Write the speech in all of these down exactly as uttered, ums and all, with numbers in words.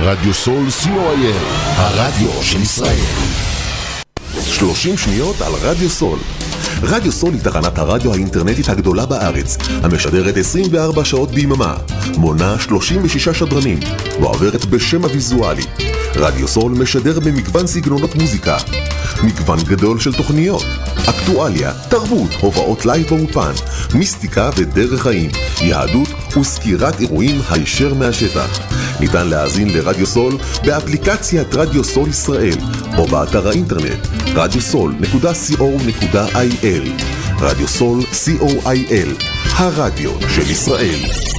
רדיו סול סי או איי אל, הרדיו של ישראל. שלושים שניות על רדיו סול. רדיו סול היא תחנת הרדיו האינטרנטית הגדולה בארץ, המשדרת עשרים וארבע שעות ביממה, מונה שלושים ושישה שדרנים, ועוברת בשם הוויזואלי. רדיו סול משדר במגוון סגנונות מוזיקה, מגוון גדול של תוכניות, אקטואליה, תרבות, הופעות לייב באופן, מיסטיקה ודרך חיים, יהדות וסקירת אירועים הישר מהשטח. ניתן להאזין לרדיו סול באפליקציית רדיו סול ישראל, או באתר האינטרנט רדיו סול נקודה סי או נקודה איי אל. רדיו סול סי או איי אל, הרדיו של ישראל.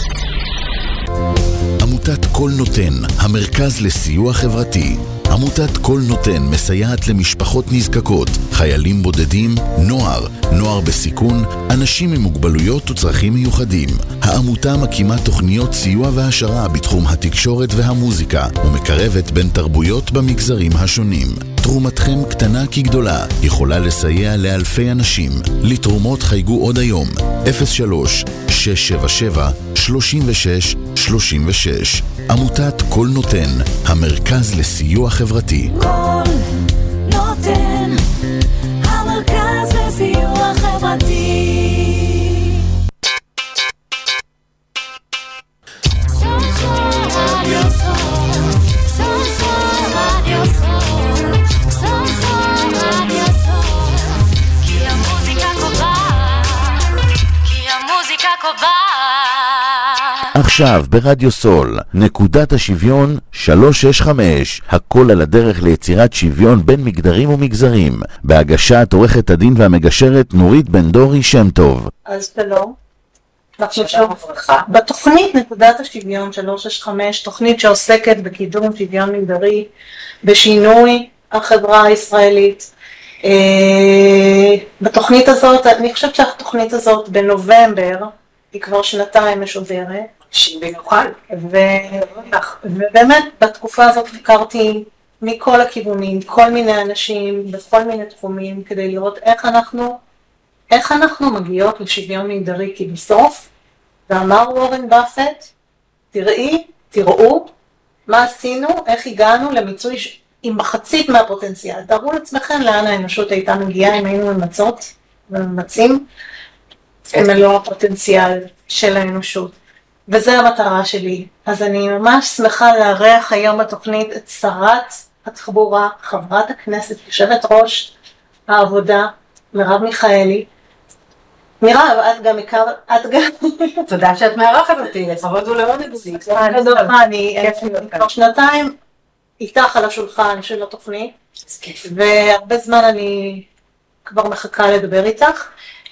עמותת כל נותן, המרכז לסיוע חברתי. עמותת כל נותן מסייעת למשפחות נזקקות, חיילים בודדים, נוער, נוער בסיכון, אנשים עם מוגבלויות וצרכים מיוחדים. העמותה מקימה תוכניות סיוע והשרה בתחום התקשורת והמוזיקה, ומקרבת בין תרבויות במגזרים השונים. תרומתכם קטנה כגדולה, יכולה לסייע לאלפי אנשים. לתרומות חייגו עוד היום, אפס שלוש שש שבע שבע שלושים ושש שלושים ושש. עמותת כל נותן, המרכז לסיוע חברתי. כל נותן, המרכז לסיוע חברתי. עכשיו ברדיו סול, נקודת השוויון שלוש שש חמש, הכל על הדרך ליצירת שוויון בין מגדרים ומגזרים, בהגשת עורכת הדין והמגשרת נורית בן דורי שם טוב. אז שלום, בתוכנית נקודת השוויון שלוש שש חמש, תוכנית שעוסקת בקידום שוויון מגדרי, בשינוי החברה הישראלית. בתוכנית הזאת, אני חושבת שהתוכנית הזאת בנובמבר, היא כבר שנתיים משודרת, במיוחד, ובאמת בתקופה הזאת הכרתי מכל הכיוונים, כל מיני אנשים, בכל מיני תחומים, כדי לראות איך אנחנו, איך אנחנו מגיעות לשוויון מגדרי, כי בסוף, ואמר וורן באפט, תראי, תראו, מה עשינו, איך הגענו למיצוי עם מחצית מהפוטנציאל. תראו לעצמכם לאן האנושות הייתה מגיעה, אם היינו ממצות וממצים, מלוא הפוטנציאל של האנושות. וזו המטרה שלי. אז אני ממש שמחה לארח היום בתוכנית את שרת התחבורה, חברת הכנסת, יושבת ראש העבודה, מרב מיכאלי. מירב, את גם הכר, את גם... תודה שאת מארחת אותי, לפחות ולעונג לי. אני כבר שנתיים איתך על השולחן של התוכנית, והרבה זמן אני כבר מחכה לדבר איתך.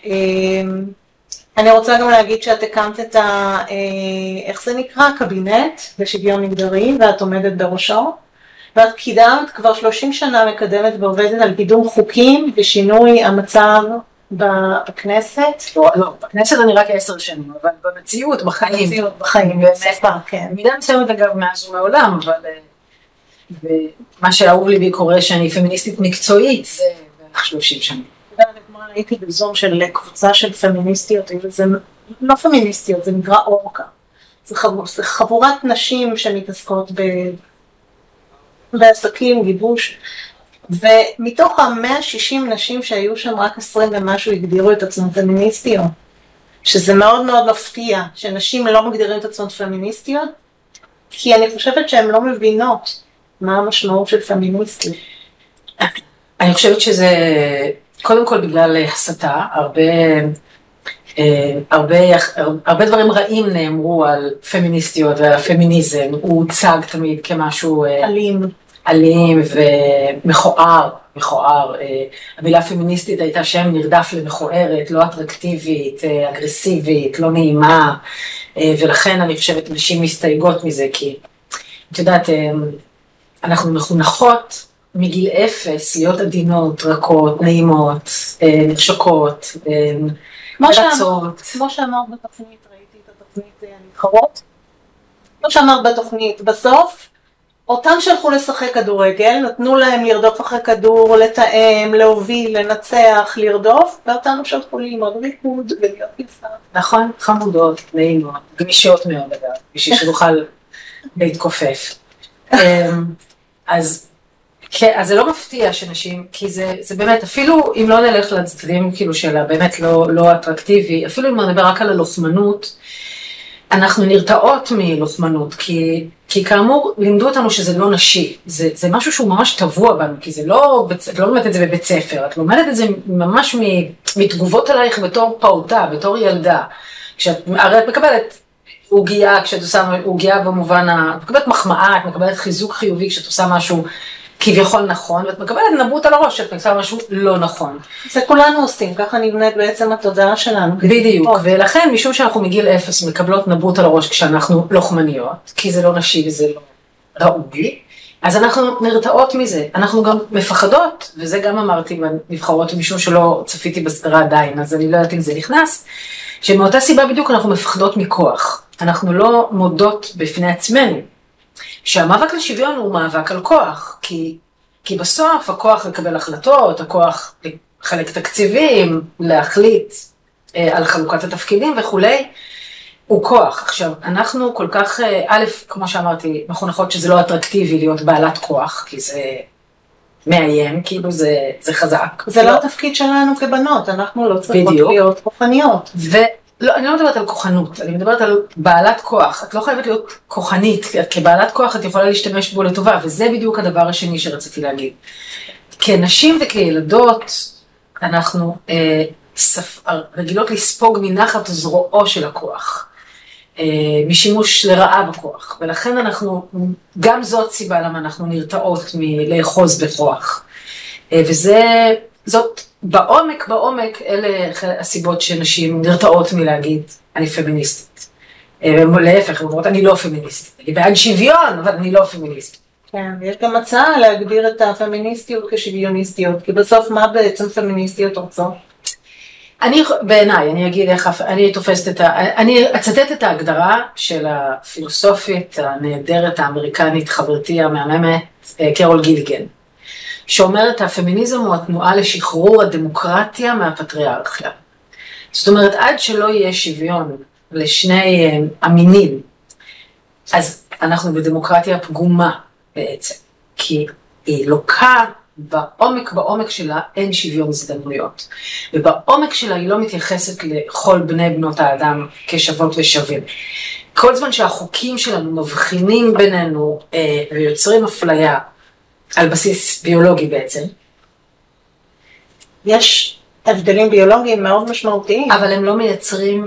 אני רוצה גם להגיד שאת הקמת את ה... איך זה נקרא? קבינט לשוויון מגדרי, ואת עומדת בראשו, ואת קידמת כבר שלושים שנה מקדמת ועובדת על קידום חוקים ושינוי המצב בכנסת. לא, לא, בכנסת אני רק עשר שנים, אבל במציאות, בחיים. במציאות, בחיים, בספר, כן. מידה מסוימת אגב מאז ומעולם, אבל מה שאהוב לי בקורא שאני פמיניסטית מקצועית, זה בערך שלושים שנים. הייתי בזום של קבוצה של פמיניסטיות, זה לא פמיניסטיות, זה נקרא אורקה. זה, חבור, זה חבורת נשים שמתעסקות ב, בעסקים, גיבוש, ומתוך ה-מאה ושישים נשים שהיו שם, רק עשרים ומשהו הגדירו את עצמם פמיניסטיות, שזה מאוד מאוד מפתיע, שנשים לא מגדירים את עצמם פמיניסטיות, כי אני חושבת שהן לא מבינות מה המשמעות של פמיניסטיות. אני חושבת שזה... קודם כל בגלל הסתה, הרבה, הרבה, הרבה דברים רעים נאמרו על פמיניסטיות ועל הפמיניזם, הוא הוצג תמיד כמשהו אלים, אלים ומכוער, מכוער. המילה פמיניסטית הייתה שם נרדף למכוערת, לא אטרקטיבית, אגרסיבית, לא נעימה, ולכן אני חושבת נשים מסתייגות מזה, כי את יודעת, אנחנו מחונכות, מגיל אפס, להיות עדינות, רכות, נעימות, נחשקות, רצות. כמו שאמרת בתוכנית, ראיתי את התוכנית הנבחרות, כמו שאמרת בתוכנית, בסוף, אותם שלחו לשחק כדורגל, נתנו להם לרדוף אחרי כדור, לתאם, להוביל, לנצח, לרדוף, ואותנו שלחו ללמוד ריקוד ולהיות יפה. נכון, חמודות, נעימות, גמישות מאוד אגב, בשביל שנוכל להתכופף. אז, כן, אז זה לא מפתיע שנשים, כי זה, זה באמת, אפילו אם לא נלך לצדדים כאילו שלה, באמת לא, לא אטרקטיבי, אפילו אם נדבר רק על הלוחמנות, אנחנו נרתעות מלוחמנות, כי, כי כאמור לימדו אותנו שזה לא נשי, זה, זה משהו שהוא ממש טבוע בנו, כי זה לא, את לא לומדת את זה בבית ספר, את לומדת את זה ממש מתגובות עלייך בתור פעוטה, בתור ילדה, כשאת, הרי את מקבלת עוגיה, כשאת עושה עוגיה במובן, את מקבלת מחמאה, את מקבלת חיזוק חיובי כשאת עושה משהו כביכול נכון, ואת מקבלת נבוט על הראש, שאת עושה משהו לא נכון. זה כולנו עושים, ככה נבנית בעצם התודעה שלנו. בדיוק, ולכן משום שאנחנו מגיל אפס מקבלות נבוט על הראש כשאנחנו לוחמניות, כי זה לא נשי וזה לא ראוי, אז אנחנו נרתעות מזה, אנחנו גם מפחדות, וזה גם אמרתי בנבחרות, משום שלא צפיתי בסדרה עדיין, אז אני לא יודעת אם זה נכנס, שמאותה סיבה בדיוק אנחנו מפחדות מכוח, אנחנו לא מודות בפני עצמנו, שהמאבק לשוויון הוא מאבק על כוח, כי, כי בסוף הכוח לקבל החלטות, הכוח לחלק תקציבים, להחליט אה, על חלוקת התפקידים וכולי, הוא כוח. עכשיו, אנחנו כל כך, אה, א', כמו שאמרתי, מחונכות שזה לא אטרקטיבי להיות בעלת כוח, כי זה מאיים, כאילו זה, זה חזק. זה לא התפקיד שלנו כבנות, אנחנו לא צריכות להיות כוחניות. ו... לא, אני לא מדברת על כוחנות, אני מדברת על בעלת כוח. את לא חייבת להיות כוחנית, כבעלת כוח את יכולה להשתמש בו לטובה, וזה בדיוק הדבר השני שרציתי להגיד. כנשים וכילדות, אנחנו אה, ספ... רגילות לספוג מנחת זרועו של הכוח, אה, משימוש לרעה בכוח, ולכן אנחנו, גם זאת סיבה למה אנחנו נרתעות מלאחוז בכוח. אה, וזה, זאת... בעומק, בעומק, אלה הסיבות שנשים נרתעות מלהגיד, אני פמיניסטית. להפך, הן אומרות, אני לא פמיניסטית. אני בעד שוויון, אבל אני לא פמיניסטית. כן, יש גם הצעה להגדיר את הפמיניסטיות כשוויוניסטיות, כי בסוף מה בעצם פמיניסטיות רוצות? אני, בעיניי, אני אגיד איך, אני תופסת את ה... אני אצטט את ההגדרה של הפילוסופית הנהדרת האמריקנית, חברתי המהממת, קרול גיליגן. שאומרת, הפמיניזם הוא התנועה לשחרור הדמוקרטיה מהפטריארכיה. זאת אומרת, עד שלא יהיה שוויון לשני המינים, אז אנחנו בדמוקרטיה פגומה בעצם, כי היא לוקה בעומק, בעומק שלה אין שוויון הזדמנויות, ובעומק שלה היא לא מתייחסת לכל בני בנות האדם כשוות ושווים. כל זמן שהחוקים שלנו מבחינים בינינו אה, ויוצרים אפליה, על בסיס ביולוגי בעצם. יש הבדלים ביולוגיים מאוד משמעותיים. אבל הם לא מייצרים,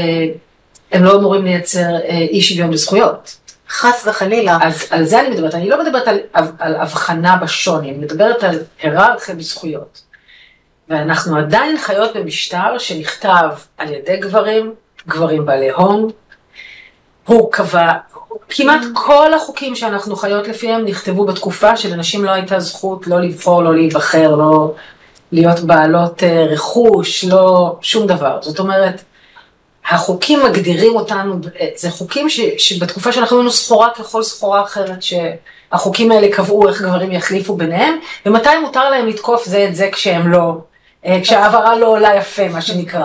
הם לא אמורים לייצר אי שוויון בזכויות. חס וחלילה. אז על זה אני מדברת, אני לא מדברת על, על הבחנה בשוני, אני מדברת על היררכיה בזכויות. ואנחנו עדיין חיות במשטר שנכתב על ידי גברים, גברים בעלי הון, הוא קבע, כמעט כל החוקים שאנחנו חיות לפיהם נכתבו בתקופה שלנשים לא הייתה זכות לא לבחור, לא להיבחר, לא להיות בעלות רכוש, לא שום דבר. זאת אומרת, החוקים מגדירים אותנו, זה חוקים ש, שבתקופה שאנחנו היינו סחורה ככל סחורה אחרת, שהחוקים האלה קבעו איך גברים יחליפו ביניהם, ומתי מותר להם לתקוף זה את זה כשהם לא, כשהעברה לא עולה יפה, מה שנקרא.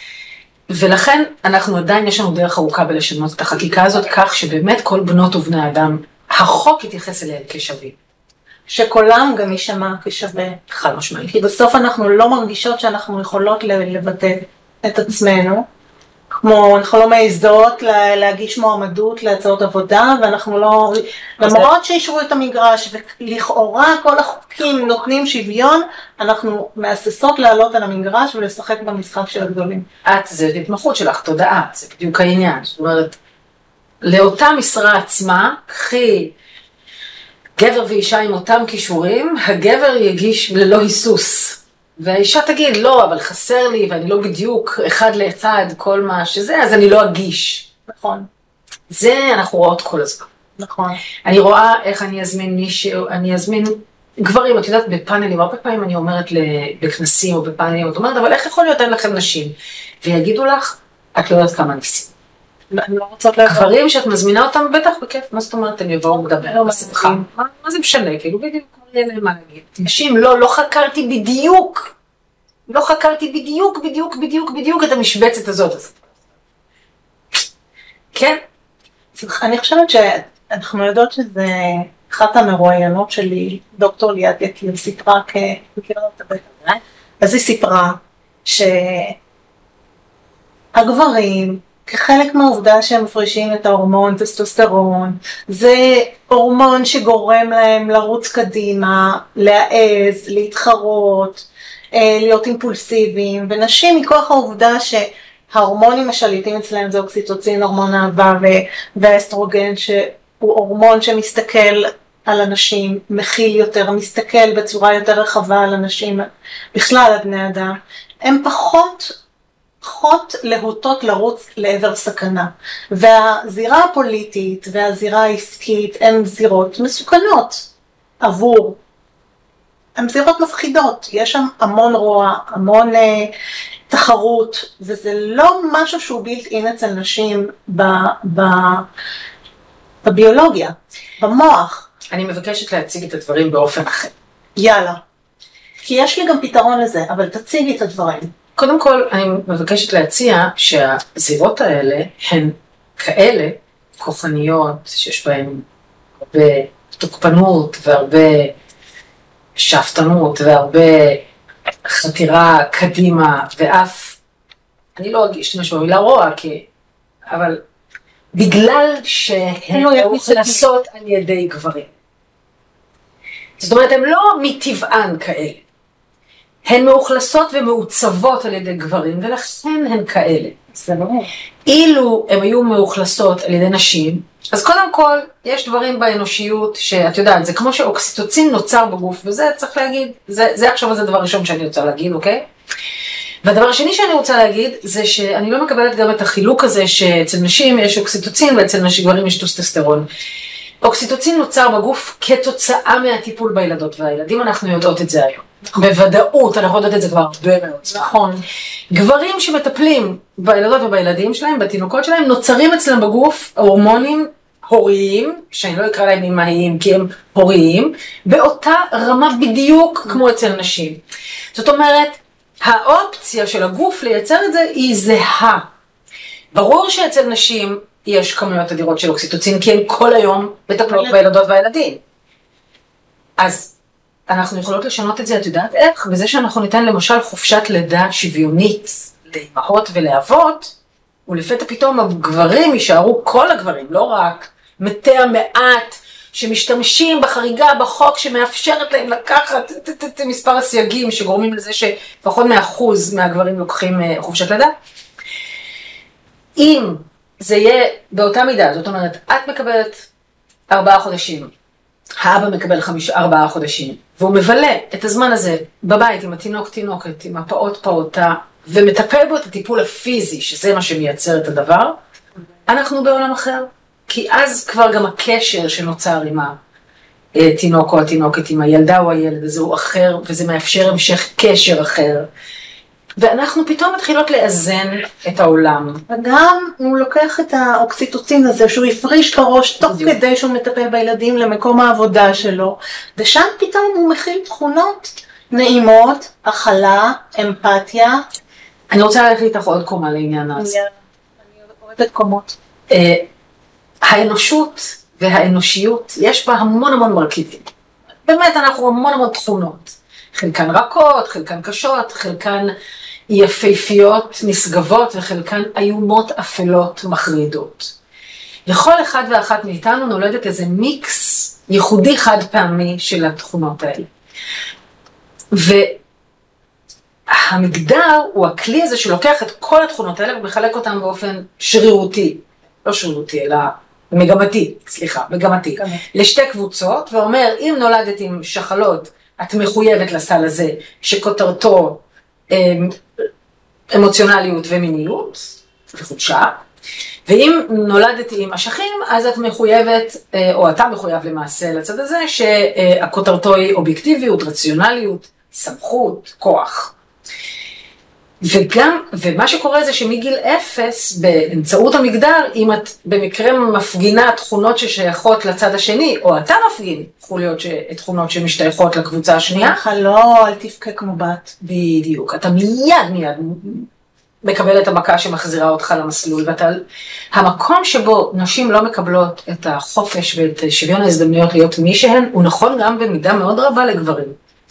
ולכן אנחנו עדיין, יש לנו דרך ארוכה בלשנות את החקיקה הזאת, כך שבאמת כל בנות ובני האדם, החוק יתייחס אליהם כשווים. שקולם גם יישמע כשווה. חד משמעית. כי בסוף אנחנו לא מרגישות שאנחנו יכולות לבטא את עצמנו, כמו אנחנו לא מעזות להגיש מועמדות להצעות עבודה, ואנחנו לא, למרות שישרו את המגרש, ולכאורה כל החוקים נותנים שוויון, אנחנו מאססות לעלות על המגרש ולשחק במשחק של הגדולים. את, זה התמחות שלך, תודעה, זה בדיוק העניין. זאת אומרת, לאותה משרה עצמה, קחי גבר ואישה עם אותם כישורים, הגבר יגיש ללא היסוס. והאישה תגיד, לא, אבל חסר לי, ואני לא בדיוק אחד לאחד כל מה שזה, אז אני לא אגיש. נכון. זה אנחנו רואות כל הזמן. נכון. אני רואה איך אני אזמין מישהו, אני אזמין גברים, את יודעת, בפאנלים, הרבה פעמים אני אומרת בכנסים או בפאנלים, את אומרת, אבל איך יכול להיות אין לכם נשים? ויגידו לך, את לא יודעת כמה ניסים. אני לא רוצות להגיד. גברים שאת מזמינה אותם, בטח בכיף, מה זאת אומרת, הם יבואו לדבר בשמחה. מה זה משנה, כאילו בדיוק. אין להם מה להגיד. נשים, לא, לא חקרתי בדיוק, לא חקרתי בדיוק, בדיוק, בדיוק, בדיוק את המשבצת הזאת. כן? אני חושבת שאנחנו יודעות שזה אחת המרואיינות שלי, דוקטור ליאת יקיר, סיפרה כמכירה אותה בטח, אז היא סיפרה שהגברים, כחלק מהעובדה שהם מפרישים את ההורמון טסטוסטרון, זה הורמון שגורם להם לרוץ קדימה, להעז, להתחרות, להיות אימפולסיביים, ונשים מכוח העובדה שההורמונים השליטים אצלהם זה אוקסיטוצין, הורמון אהבה, והאסטרוגן שהוא הורמון שמסתכל על אנשים, מכיל יותר, מסתכל בצורה יותר רחבה על אנשים, בכלל על בני אדם, הם פחות פחות להוטות לרוץ לעבר סכנה. והזירה הפוליטית והזירה העסקית הן זירות מסוכנות עבור, הן זירות מפחידות, יש שם המון רוע, המון אה, תחרות, וזה לא משהו שהוא בילט אין אצל נשים ב, ב, בביולוגיה, במוח. אני מבקשת להציג את הדברים באופן אחר. יאללה. כי יש לי גם פתרון לזה, אבל תציגי את הדברים. קודם כל, אני מבקשת להציע שהזירות האלה הן כאלה כוחניות, שיש בהן הרבה תוקפנות והרבה שאפתנות והרבה חתירה קדימה, ואף, אני לא אשתמש במילה רוע, כי, אבל בגלל שהן מאוכלסות על ידי גברים. זאת אומרת, הן לא מטבען כאלה. הן מאוכלסות ומעוצבות על ידי גברים, ולכן הן כאלה. זה ברור. אילו הן היו מאוכלסות על ידי נשים, אז קודם כל, יש דברים באנושיות שאת יודעת, זה כמו שאוקסיטוצין נוצר בגוף, וזה צריך להגיד, זה, זה עכשיו זה הדבר הראשון שאני רוצה להגיד, אוקיי? והדבר השני שאני רוצה להגיד, זה שאני לא מקבלת גם את החילוק הזה, שאצל נשים יש אוקסיטוצין, ואצל נשים גברים יש טוסטסטרון. אוקסיטוצין נוצר בגוף כתוצאה מהטיפול בילדות והילדים, אנחנו יודעות את זה היום. בוודאות, אנחנו יודעות את זה כבר הרבה מאוד. נכון. גברים שמטפלים בילדות ובילדים שלהם, בתינוקות שלהם, נוצרים אצלם בגוף הורמונים הוריים, שאני לא אקרא להם אמהיים כי הם הוריים, באותה רמה בדיוק כמו אצל נשים. זאת אומרת, האופציה של הגוף לייצר את זה היא זהה. ברור שאצל נשים יש כמויות אדירות של אוקסיטוצין, כי הן כל היום מטפלות בילדות והילדים. אז אנחנו יכולות לשנות את זה, את יודעת איך? בזה שאנחנו ניתן למשל חופשת לידה שוויונית לאמהות ולאבות, ולפתע פתאום הגברים יישארו, כל הגברים, לא רק מתי המעט שמשתמשים בחריגה בחוק שמאפשרת להם לקחת את מספר הסייגים שגורמים לזה שפחות מאחוז מהגברים לוקחים חופשת לידה. אם זה יהיה באותה מידה, זאת אומרת, את מקבלת ארבעה חודשים, האבא מקבל חמישה, ארבעה חודשים, והוא מבלה את הזמן הזה בבית עם התינוק תינוקת, עם הפעות פעוטה, ומטפל בו את הטיפול הפיזי, שזה מה שמייצר את הדבר, אנחנו בעולם אחר. כי אז כבר גם הקשר שנוצר עם התינוק או התינוקת, עם הילדה או הילד הזה הוא אחר, וזה מאפשר המשך קשר אחר. ואנחנו פתאום מתחילות לאזן את העולם. וגם הוא לוקח את האוקסיטוצין הזה שהוא יפריש בראש תוך כדי שהוא מטפל בילדים למקום העבודה שלו, ושם פתאום הוא מכיל תכונות נעימות, הכלה, אמפתיה. אני רוצה ללכת איתך עוד קומה לעניין הזה. אני אוהבת קומות. האנושות והאנושיות, יש בה המון המון מרכיבים. באמת אנחנו המון המון תכונות. חלקן רכות, חלקן קשות, חלקן יפהפיות, נשגבות, וחלקן איומות, אפלות, מחרידות. לכל אחד ואחת מאיתנו נולדת איזה מיקס ייחודי חד פעמי של התכונות האלה. והמגדר הוא הכלי הזה שלוקח את כל התכונות האלה ומחלק אותן באופן שרירותי, לא שרירותי אלא מגמתי, סליחה, מגמתי, לשתי קבוצות, ואומר אם נולדת עם שחלות, את מחויבת לסל הזה שכותרתו אמוציונליות ומיניות וחודשה, ואם נולדתי עם אשכים, אז את מחויבת, או אתה מחויב למעשה לצד הזה, שהכותרתו היא אובייקטיביות, רציונליות, סמכות, כוח. וגם, ומה שקורה זה שמגיל אפס, באמצעות המגדר, אם את במקרה מפגינה תכונות ששייכות לצד השני, או אתה מפגין, יכול להיות תכונות שמשתייכות לקבוצה השנייה. לא, אל תפקה כמו בת. בדיוק, אתה מיד מיד מקבל את המכה שמחזירה אותך למסלול, ואתה, המקום שבו נשים לא מקבלות את החופש ואת שוויון ההזדמנויות להיות מי שהן, הוא נכון גם במידה מאוד רבה לגברים.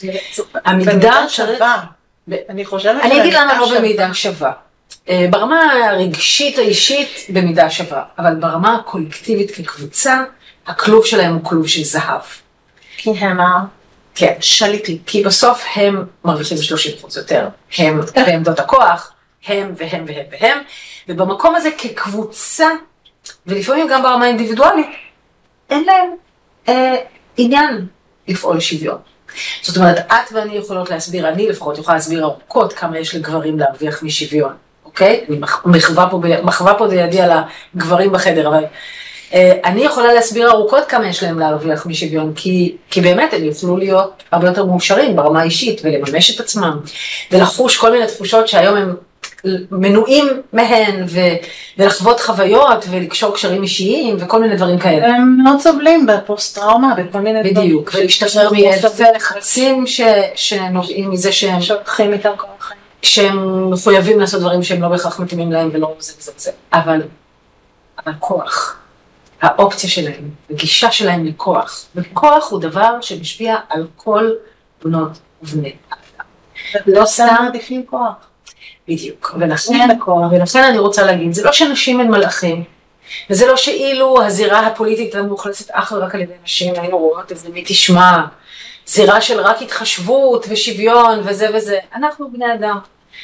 המגדר שווה. אני חושבת אני אגיד למה לא במידה שווה. ברמה הרגשית האישית במידה שווה, אבל ברמה הקולקטיבית כקבוצה, הכלוב שלהם הוא כלוב של זהב. כי הם כן, שליטים, כי בסוף הם מרוויחים שלושים אחוז יותר, הם בעמדות הכוח, הם והם והם והם, ובמקום הזה כקבוצה, ולפעמים גם ברמה אינדיבידואלית, אין להם אה, עניין לפעול שוויון. זאת אומרת, את ואני יכולות להסביר, אני לפחות יכולה להסביר ארוכות כמה יש לגברים להרוויח משוויון, אוקיי? אני מחווה פה, מחווה פה לידי על הגברים בחדר, אבל אה, אני יכולה להסביר ארוכות כמה יש להם להרוויח משוויון, כי, כי באמת הם יוכלו להיות הרבה יותר מאושרים ברמה האישית, ולממש את עצמם, ולחוש כל מיני תחושות שהיום הם מנועים מהן, ו, ולחוות חוויות, ולקשור קשרים אישיים, וכל מיני דברים כאלה. הם מאוד סובלים בפוסט-טראומה, בכל מיני דברים. בדיוק, ולהשתחרר מאלפי לחצים שנובעים מזה שהם... שולחים איתם כל החיים. שהם מחויבים לעשות דברים שהם לא בהכרח מתאימים להם, ולא זה וזה וזה. אבל, אבל כוח, האופציה שלהם, הגישה שלהם לכוח, וכוח הוא דבר שמשפיע על כל בנות ובני אדם. לא סתם עדיפים כוח. בדיוק, ולכן, ולכן אני רוצה להגיד, זה לא שנשים הן מלאכים, וזה לא שאילו הזירה הפוליטית המוחלסת אך ורק על ידי נשים, היינו רואות איזה מי תשמע, זירה של רק התחשבות ושוויון וזה וזה, אנחנו בני אדם.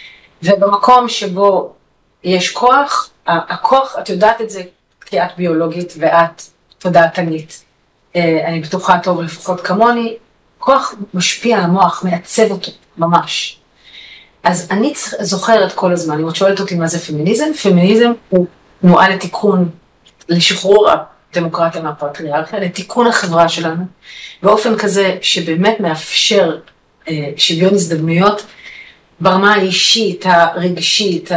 ובמקום שבו יש כוח, הכוח, את יודעת את זה, כי את ביולוגית ואת תודעתנית. אני בטוחה טוב לפחות כמוני, כוח משפיע על המוח, מעצב אותו ממש. אז אני זוכרת כל הזמן, אם את שואלת אותי מה זה פמיניזם, פמיניזם הוא תנועה לתיקון, לשחרור הדמוקרטיה מהפטריארכיה, לתיקון החברה שלנו, באופן כזה שבאמת מאפשר אה, שוויון הזדמנויות, ברמה האישית, הרגשית,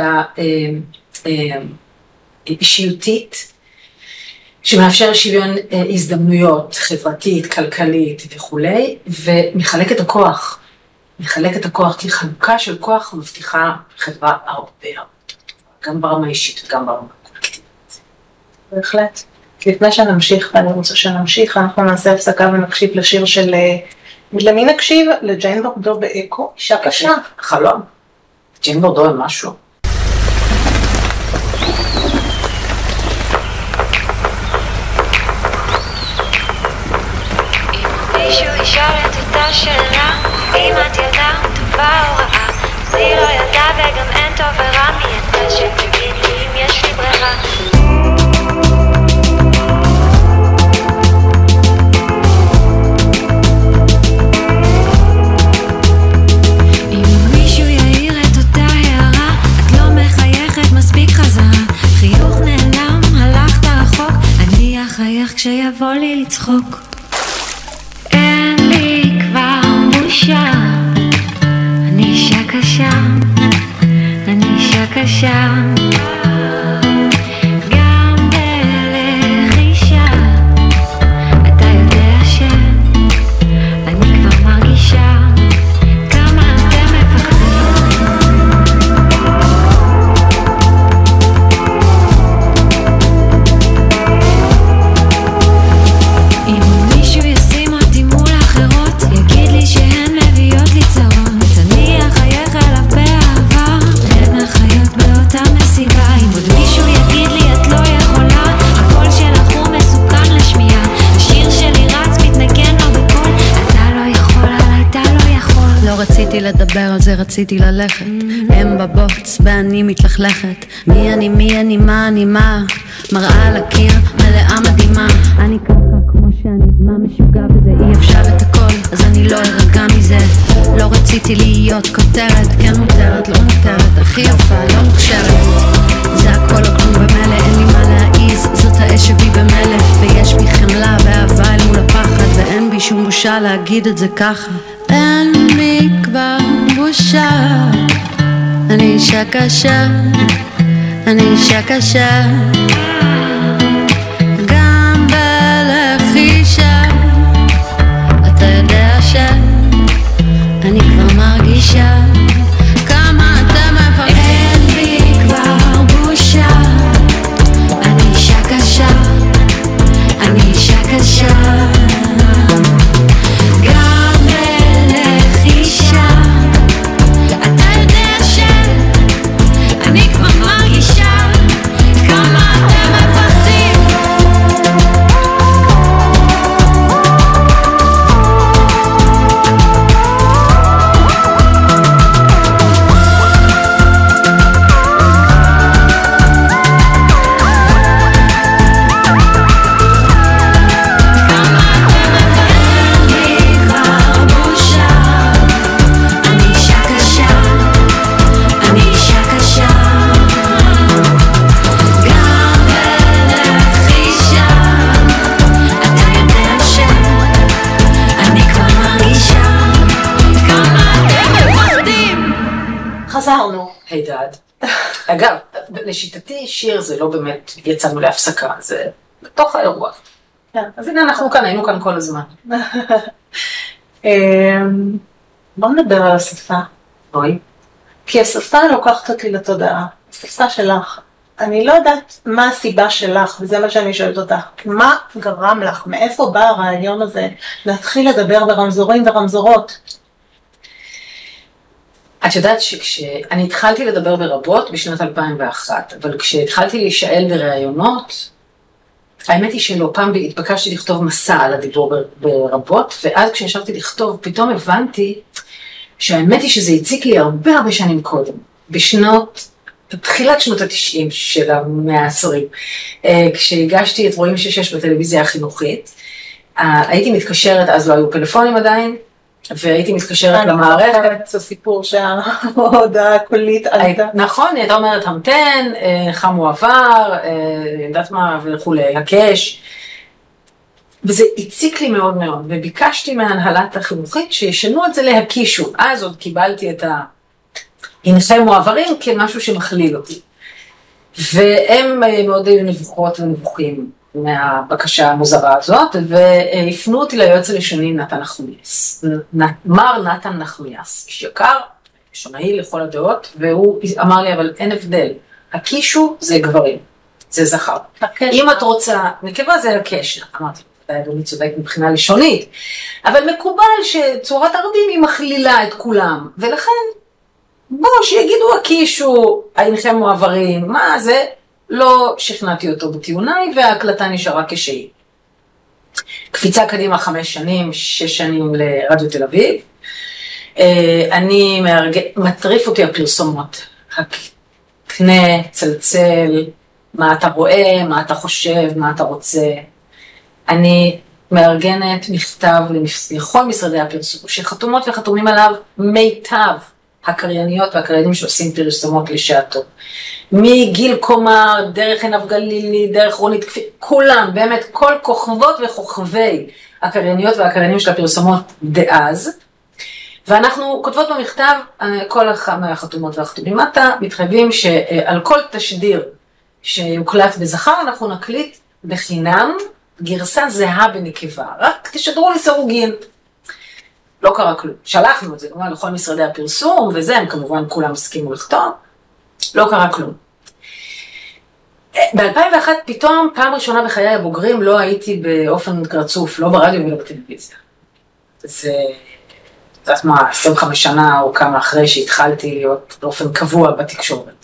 האישיותית, שמאפשר שוויון אה, הזדמנויות חברתית, כלכלית וכולי, ומחלק את הכוח. מחלק את הכוח, כי חלוקה של כוח מבטיחה חברה הרבה הרבה יותר טובה, גם ברמה אישית וגם ברמה קולקטיבית. בהחלט. לפני שנמשיך, ואני רוצה שנמשיך, אנחנו נעשה הפסקה ונקשיב לשיר של... למי נקשיב? לג'יין בורדו באקו, אישה קשה. חלום. ג'יין בורדו הם משהו. אם מישהו ישאל את אותה שאלה, אם את ילדה טובה או רעה, אני לא ילדה וגם אין טוב ורע, מי ידע שתגיד לי אם יש לי ברירה. אם מישהו יעיר את אותה הערה, את לא מחייכת מספיק חזרה, חיוך נעלם, הלכת רחוק, אני אחייך כשיבוא לי לצחוק. אין לי כבר בושה, אני אישה קשה, אני אישה קשה, גם בלחישה, אתה יודע שאני כבר מרגישה כמה אתם מפחדים. אם מישהו ישים אותי מול אחרות, יגיד לי שהן מביאות לי צרות, אני אחייך אליו באהבה, הן החיות באותה מסיבה. אם עוד מישהו יגיד לי את לא יכולה, הקול שלך הוא מסוכן לשמיעה, השיר שלי רץ מתנגן לו בקול, אתה לא יכול עליי, אתה לא יכול. לא רציתי לדבר על זה, רציתי ללכת, הם בבוץ ואני מתלכלכת, מי אני, מי אני, מה אני, מה, מראה על הקיר, מלאה מדהימה, אני ככה כמו שאני, מה משוגע בזה, אי אפשר את הכל, אז אני לא ארגע מזה, לא רציתי להיות כותרת, כן מותרת, לא מותרת, הכי יפה, לא מוכשרת, זה הכל או כלום במלא, אין לי מה להעיז, זאת האש שבי במלא, ויש בי חמלה ואהבה אל מול הפחד, ואין בי שום בושה להגיד את זה ככה, אין בי כבר בושה, אני אישה קשה, אני אישה קשה, גם בלחישה, אתה יודע שאני כבר מרגישה כמה אתה מפחד. אין בי קשה, גם בלחישה. אתה יודע שאני כבר מרגישה כמה אתם מפחדים. חזרנו. היי דאד. אגב, לשיטתי שיר זה לא באמת יצאנו להפסקה, זה בתוך האירוע. אז הנה אנחנו כאן, היינו כאן כל הזמן. בוא נדבר על השפה. אוי. כי השפה לוקחת אותי לתודעה, השפה שלך. אני לא יודעת מה הסיבה שלך, וזה מה שאני שואלת אותך. מה גרם לך? מאיפה בא הרעיון הזה להתחיל לדבר ברמזורים ורמזורות? את יודעת שכשאני התחלתי לדבר ברבות בשנת אלפיים ואחת, אבל כשהתחלתי להישאל בראיונות, האמת היא שלא פעם התבקשתי לכתוב מסע על הדיבור ברבות, ואז כשישבתי לכתוב, פתאום הבנתי שהאמת היא שזה הציק לי הרבה הרבה שנים קודם, בשנות, בתחילת שנות התשעים של המאה העשרים, כשהגשתי את רואים שש בטלוויזיה החינוכית, הייתי מתקשרת, אז לא היו פלאפונים עדיין, והייתי מתקשרת למערכת. אני זוכרת את הסיפור שההודעה הקולית עלתה. נכון, הייתה אומרת המתן, חם הוא עבר, יודעת מה וכולי, הקש. וזה הציק לי מאוד מאוד, וביקשתי מהנהלת החינוכית שישנו את זה להקישו. אז עוד קיבלתי את הנכם מועברים כמשהו שמכליל אותי. והם מאוד היו נבוכות ונבוכים מהבקשה המוזרה הזאת, והפנו אותי ליועץ הלשוני נתן נחמיאס. מר נתן נחמיאס, איש יקר, שונאי לכל הדעות, והוא אמר לי, אבל אין הבדל, הקישו זה גברים, זה זכר. אם את רוצה, נקבה זה הקשר, אמרתי, אדוני צודק מבחינה לשונית, אבל מקובל שצורת הרבים היא מכלילה את כולם, ולכן, בוא, שיגידו הקישו, אינכם מועברים, מה זה? לא שכנעתי אותו בטיעוניי, וההקלטה נשארה כשהיא. קפיצה קדימה חמש שנים, שש שנים לרדיו תל אביב. אני מארג... מטריף אותי הפרסומות. קנה, צלצל, מה אתה רואה, מה אתה חושב, מה אתה רוצה. אני מארגנת מכתב לכל משרדי הפרסום, שחתומות וחתומים עליו מיטב הקרייניות והקריינים שעושים פרסומות לשעתו. מגיל קומר, דרך עינב גלילי, דרך רונית כפי, כולם, באמת כל כוכבות וכוכבי הקרייניות והקריינים של הפרסומות דאז. ואנחנו כותבות במכתב, כל החתומות והחתומים מטה, מתחייבים שעל כל תשדיר שיוקלט בזכר, אנחנו נקליט בחינם גרסה זהה בנקבה, רק תשדרו לסירוגין. לא קרה כלום. שלחנו את זה, כמובן, לכל משרדי הפרסום, וזה, הם כמובן כולם הסכימו לכתוב. לא קרה כלום. ב-אלפיים ואחת פתאום, פעם ראשונה בחיי הבוגרים, לא הייתי באופן רצוף, לא ברדיו ולא בטלוויזיה. זה, יודעת מה, עשרים וחמש שנה או כמה אחרי שהתחלתי להיות באופן קבוע בתקשורת.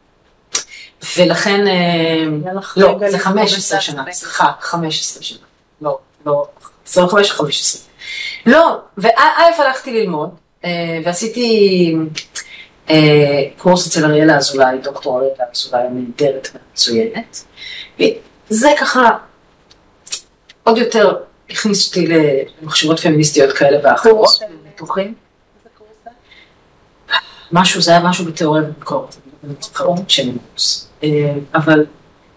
ולכן, לא, זה חמש עשרה שנה, סליחה, חמש עשרה שנה. לא, לא, עשרים וחמש או חמש עשרה. לא, וא' הלכתי ללמוד, ועשיתי קורס אצל אריאלה אזולאי, דוקטור אריאלה אזולאי, נהדרת ומצוינת, וזה ככה עוד יותר הכניס אותי למחשבות פמיניסטיות כאלה ואחרות. בטוחים? משהו, זה היה משהו בתיאוריה וביקורת, אבל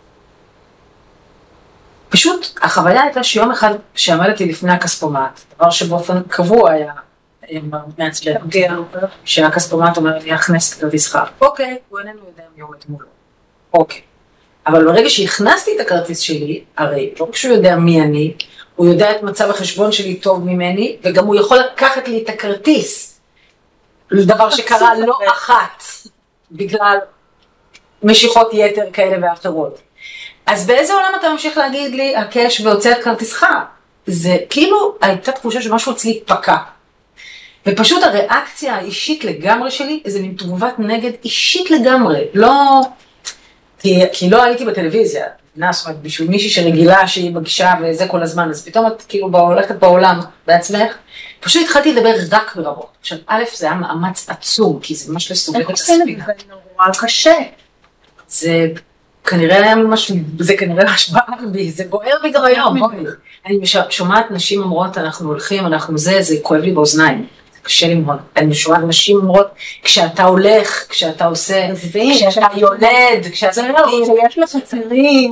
פשוט החוויה הייתה שיום אחד שעמדתי לפני הכספומט, דבר שבאופן קבוע היה מעצבן, שהכספומט אומר לי, הכנס את כרטיס חג. אוקיי, הוא איננו יודע מי עומד מולו. אוקיי. אבל ברגע שהכנסתי את הכרטיס שלי, הרי לא כשהוא יודע מי אני, הוא יודע את מצב החשבון שלי טוב ממני, וגם הוא יכול לקחת לי את הכרטיס. דבר שקרה לא אחת, בגלל משיכות יתר כאלה ואחרות. אז באיזה עולם אתה ממשיך להגיד לי, הקש והוצאת כרטיסך? זה כאילו הייתה תחושה שמשהו אצלי פקע. ופשוט הריאקציה האישית לגמרי שלי, זה מין תגובת נגד אישית לגמרי. לא, כי, כי לא הייתי בטלוויזיה. זאת אומרת, בשביל מישהי שרגילה שהיא מגישה וזה כל הזמן, אז פתאום את כאילו הולכת בעולם בעצמך, פשוט התחלתי לדבר רק ברבות. עכשיו, א', זה היה מאמץ עצום, כי זה ממש לסובב את הספינה. זה נורא קשה. זה כנראה היה ממש, זה כנראה השפעה בי, זה בוער בי גם היום. אני שומעת נשים אומרות, אנחנו הולכים, אנחנו זה, זה כואב לי באוזניים. זה קשה לי מאוד. אני שומעת נשים אומרות, כשאתה הולך, כשאתה עושה, כשאתה יולד, כשאתה יש לך צירים.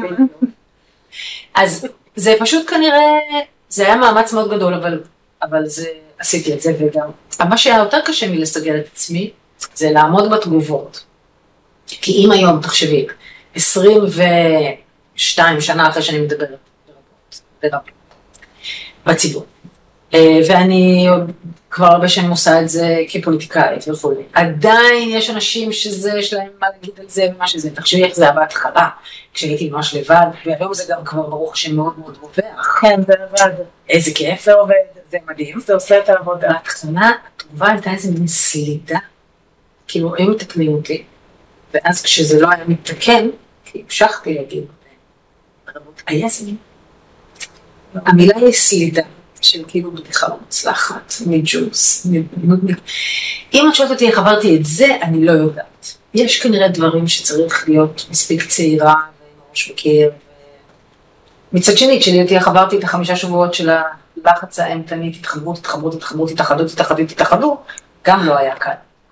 אז זה פשוט כנראה, זה היה מאמץ מאוד גדול, אבל, אבל זה, עשיתי את זה וגם. מה שהיה יותר קשה מלסגל את עצמי, זה לעמוד בתגובות. כי אם היום, תחשבי, עשרים ושתיים שנה אחרי שאני מדברת ברבות, ברבות, בציבור. ואני כבר הרבה שנים עושה את זה כפוליטיקאית וכו'. עדיין יש אנשים שזה, יש להם מה להגיד על זה ומה שזה. תחשבי איך זה היה בהתחלה, כשהייתי ממש לבד, והיום זה גם כבר ברוך שמאוד מאוד רווח. כן, זה לבד. איזה כיף. זה עובד, זה מדהים, זה עושה את העבודה. בהתחלה, התגובה הייתה איזה מין סלידה, כאילו, היו מתקנים אותי, ואז כשזה לא היה מתקן, כי המשכתי להגיד, היה זה מין, המילה היא סלידה, של כאילו בדיחה לא מוצלחת, מג'וס, אם את שואלת אותי איך עברתי את זה, אני לא יודעת. יש כנראה דברים שצריך להיות מספיק צעירה, ומראש מכיר, מצד שני, כשהייתי איך עברתי את החמישה שבועות של הלחץ האמתנית, התחברות, התחברות, התחברות, התאחדות, התאחדות, התאחדות, גם לא היה קל.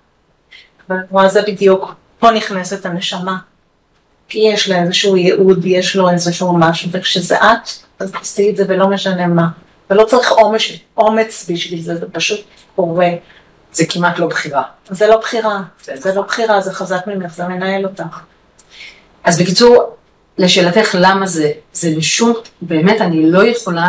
אבל זה בדיוק, פה נכנסת הנשמה. כי יש לה איזשהו ייעוד, יש לו איזשהו משהו, וכשזה את, אז תעשי את זה ולא משנה מה. ולא צריך אומץ, אומץ בשביל זה, זה פשוט קורה. זה כמעט לא בחירה. זה לא בחירה, זה לא בחירה, זה חזק ממך, זה מנהל אותך. אז בקיצור, לשאלתך למה זה, זה משום, באמת אני לא יכולה,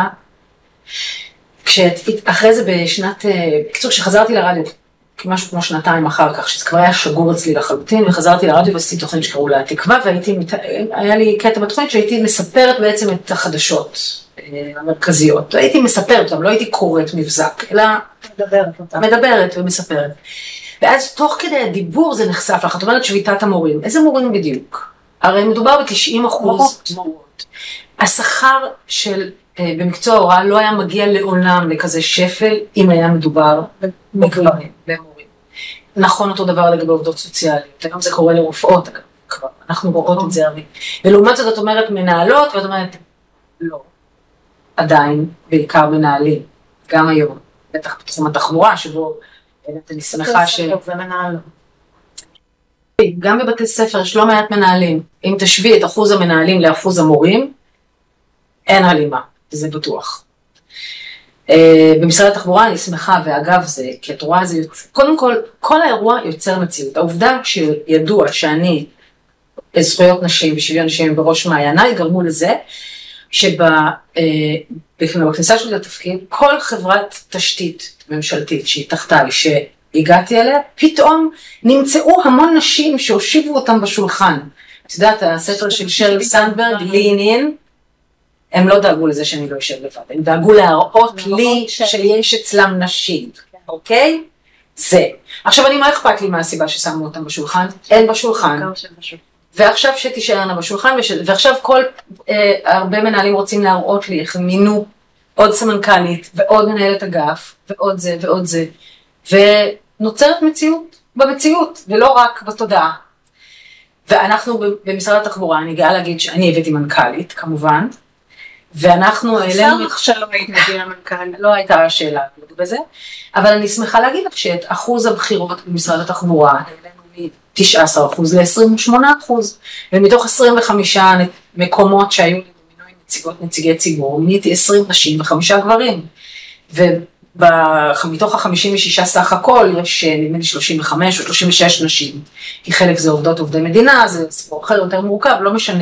אחרי זה בשנת, בקיצור, כשחזרתי לרדיו, משהו כמו שנתיים אחר כך, שזה כבר היה שגור אצלי לחלוטין, וחזרתי לרדיו ועשיתי תוכנית שקראו לה התקווה, והיה לי קטע בתוכנית שהייתי מספרת בעצם את החדשות המרכזיות. הייתי מספרת אותם, לא הייתי קוראת מבזק, אלא מדברת אותם. מדברת ומספרת. ואז תוך כדי הדיבור זה נחשף לך, את אומרת שביתת המורים. איזה מורים בדיוק? הרי מדובר ב-תשעים אחוז מורות. השכר של במקצוע ההוראה לא היה מגיע לעולם לכזה שפל, אם היה מדובר בגברים, במורים. נכון אותו דבר לגבי עובדות סוציאליות, היום זה קורה לרופאות, כבר, אנחנו רואות את זה הרי. ולעומת זאת את אומרת מנהלות, ואת אומרת, לא, עדיין, בעיקר מנהלים, גם היום, בטח בתחום התחבורה, שבו אני שמחה ש... זה מנהלות. גם בבתי ספר יש לא מעט מנהלים, אם תשווי את אחוז המנהלים לאחוז המורים, אין הלימה. זה בטוח. במשרד התחבורה אני שמחה, ואגב זה, כי את רואה זה, קודם כל, כל האירוע יוצר מציאות. העובדה שידוע שאני, זכויות נשים ושוויון נשים בראש מעייניי, גרמו לזה, שבכניסה שלי לתפקיד, כל חברת תשתית ממשלתית שהיא תחתיי, שהגעתי אליה, פתאום נמצאו המון נשים שהושיבו אותם בשולחן. את יודעת, הספר של שריל סנדברג, Lean In, הם לא דאגו לזה שאני לא יושב לבד, הם דאגו להראות לי שיש אצלם נשים, אוקיי? זה. עכשיו אני, מה אכפת לי מהסיבה ששמו אותם בשולחן? אין בשולחן. ועכשיו שתישארנה בשולחן, ועכשיו כל, הרבה מנהלים רוצים להראות לי איך מינו עוד סמנכ"לית, ועוד מנהלת אגף, ועוד זה ועוד זה, ונוצרת מציאות במציאות, ולא רק בתודעה. ואנחנו במשרד התחבורה, אני גאה להגיד שאני הבאתי מנכ"לית, כמובן, ואנחנו העלינו... לך שלא היית מגיעה מנכ"ל. לא הייתה השאלה בזה, אבל אני שמחה להגיד לך שאת אחוז הבחירות במשרד התחבורה, העלינו מ-תשעה עשר אחוז ל-עשרים ושמונה אחוז, ומתוך עשרים וחמישה מקומות שהיו למינוי נציגות נציגי ציבור, מיניתי עשרים נשים וחמישה גברים, ומתוך ה-חמישים ושש סך הכל יש נדמה לי שלושים וחמש או שלושים ושש נשים, כי חלק זה עובדות עובדי מדינה, זה סיפור אחר יותר מורכב, לא משנה.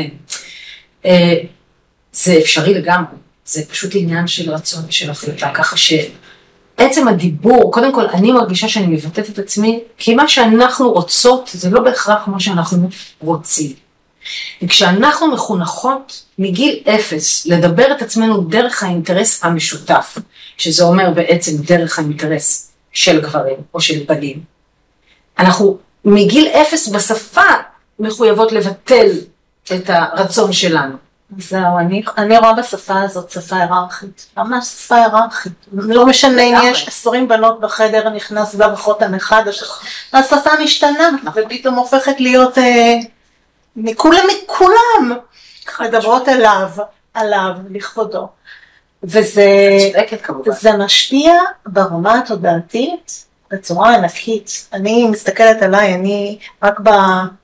זה אפשרי לגמרי, זה פשוט עניין של רצון ושל החלטה, ככה שעצם הדיבור, קודם כל אני מרגישה שאני מבטאת את עצמי, כי מה שאנחנו רוצות זה לא בהכרח מה שאנחנו רוצים. וכשאנחנו מחונכות מגיל אפס לדבר את עצמנו דרך האינטרס המשותף, שזה אומר בעצם דרך האינטרס של גברים או של בנים, אנחנו מגיל אפס בשפה מחויבות לבטל את הרצון שלנו. זהו, אני, אני רואה בשפה הזאת שפה היררכית, ממש שפה היררכית. לא משנה אם יש עשרים בנות בחדר, נכנס בה בחותם אחד, השפה משתנה, ופתאום הופכת להיות אה, מכולם, מכולם, מדברות אליו, עליו, לכבודו. וזה זה משפיע ברמה התודעתית בצורה ענקית. אני מסתכלת עליי, אני רק ב...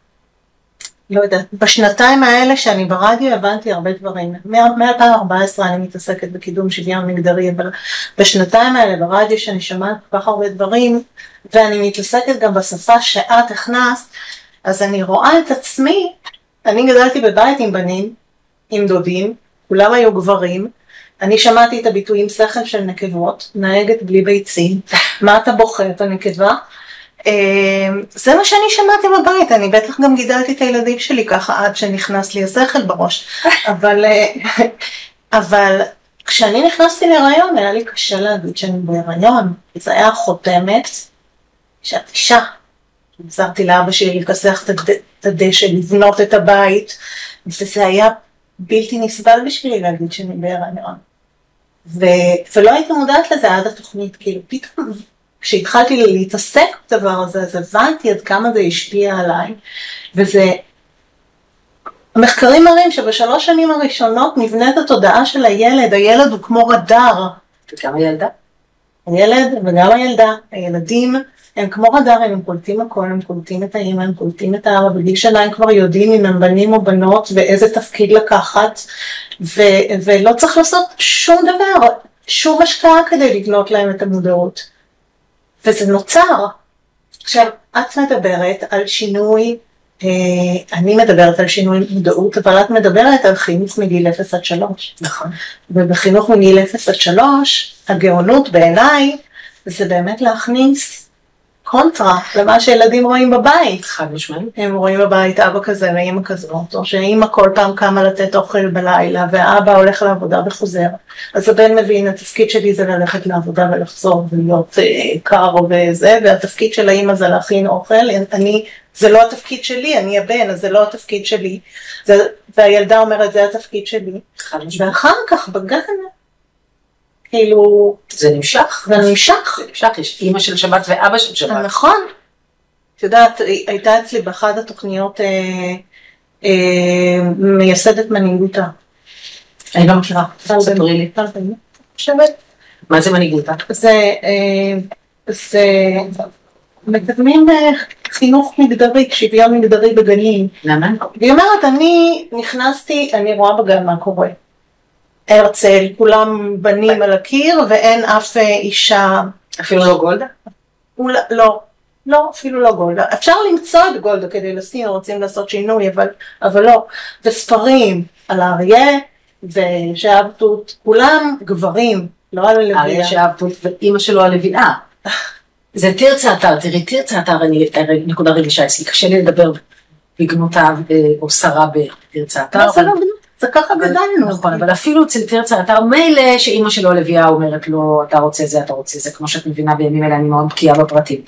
לא יודעת, בשנתיים האלה שאני ברדיו הבנתי הרבה דברים. מ-אלפיים וארבע עשרה אני מתעסקת בקידום שוויון מגדרי, אבל בשנתיים האלה ברדיו שאני שמעת כל כך הרבה דברים, ואני מתעסקת גם בשפה שאת הכנסת, אז אני רואה את עצמי, אני גדלתי בבית עם בנים, עם דודים, כולם היו גברים, אני שמעתי את הביטויים שכל של נקבות, נהגת בלי ביצים, מה אתה בוחר את הנקבה? זה מה שאני שמעתי בבית, אני בטח גם גידלתי את הילדים שלי ככה עד שנכנס לי השכל בראש, אבל, אבל כשאני נכנסתי להיריון היה לי קשה להגיד שאני בהיריון, זה היה חותמת שאת אישה, עזרתי לאבא שלי לכסח את הדשא, לבנות את הבית, וזה היה בלתי נסבל בשבילי להגיד שאני בהיריון, ו, ולא הייתי מודעת לזה עד התוכנית, כאילו פתאום כשהתחלתי להתעסק בדבר הזה, אז הבנתי עד כמה זה השפיע עליי, וזה, המחקרים מראים שבשלוש שנים הראשונות נבנית התודעה של הילד, הילד הוא כמו רדאר. וגם הילדה? הילד וגם הילדה, הילדים הם כמו רדאר, הם קולטים הכל, הם קולטים את האמא, הם קולטים את האבא, בגיל שנה הם כבר יודעים אם הם בנים או בנות, ואיזה תפקיד לקחת, ו- ולא צריך לעשות שום דבר, שום השקעה כדי לבנות להם את המודעות. וזה נוצר. עכשיו, את מדברת על שינוי, אה, אני מדברת על שינוי מודעות, אבל את מדברת על חינוך מגיל אפס עד שלוש. נכון. ובחינוך מגיל אפס עד שלוש, הגאונות בעיניי, זה באמת להכניס קונטרה למה שילדים רואים בבית. חד משמעית. הם רואים בבית אבא כזה ואמא כזאת, או שאמא כל פעם קמה לתת אוכל בלילה, והאבא הולך לעבודה וחוזר. אז הבן מבין, התפקיד שלי זה ללכת לעבודה ולחזור ולהיות אה, קר וזה, והתפקיד של האמא זה להכין אוכל. אני, זה לא התפקיד שלי, אני הבן, אז זה לא התפקיד שלי. זה, והילדה אומרת, זה התפקיד שלי. חד משמעית. ואחר כך בגן, כאילו... זה נמשך. זה נמשך. זה נמשך, יש אמא של שבת ואבא של שבת. נכון. את יודעת, הייתה אצלי באחד התוכניות אה, אה, מייסדת מנהיגותה. אני לא מכירה. ספרי לי. שבת. מה זה מנהיגותה? זה, אה, זה מקדמים אה, חינוך מגדרי, שוויון מגדרי בגנים. למה? והיא אומרת, אני נכנסתי, אני רואה בגן מה קורה. הרצל, כולם בנים על הקיר, ואין אף אישה. אפילו לא גולדה? לא, לא, אפילו לא גולדה. אפשר למצוא את גולדה כדי לשים, רוצים לעשות שינוי, אבל, אבל לא. וספרים על האריה, ושאבתות, כולם גברים, לא על הלוויה. האריה שאבתות, ואימא שלו הלוויה. זה תרצה אתר, תראי, תרצה אתר, נקודה רגישה אצלי, קשה לי לדבר בגנותה או שרה בתרצה אתר. לא, זה לא גנות. זה ככה גדלנו. נכון, אבל אפילו אצל תרצה אתר מילא שאימא שלו הלוויה אומרת לו, אתה רוצה זה, אתה רוצה זה, כמו שאת מבינה בימים אלה, אני מאוד בקיאה בפרטים.